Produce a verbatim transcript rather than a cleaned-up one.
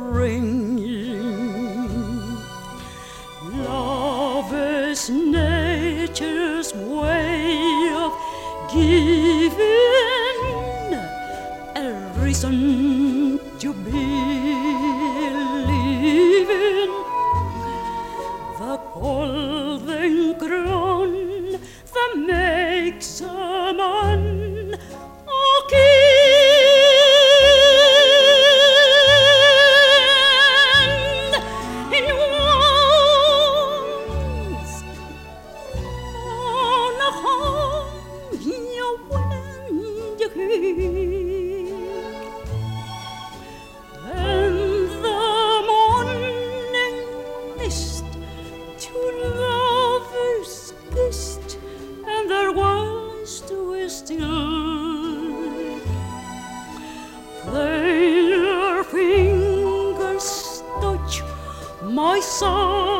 ring. Love is nature's way of giving a reason to believe in the golden crown that makes a man a king. In once on a home you went you and the morning mist two lovers kissed, and their words were still. Their fingers touch my soul.